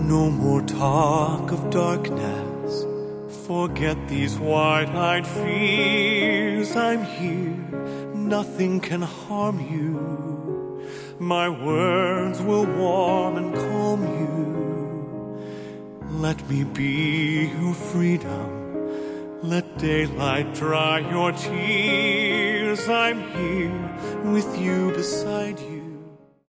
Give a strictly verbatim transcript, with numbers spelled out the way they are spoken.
No more talk of darkness. Forget these wide-eyed fears. I'm here, nothing can harm you. My words will warm and calm you. Let me be your freedom. Let daylight dry your tears. I'm here with you, beside you.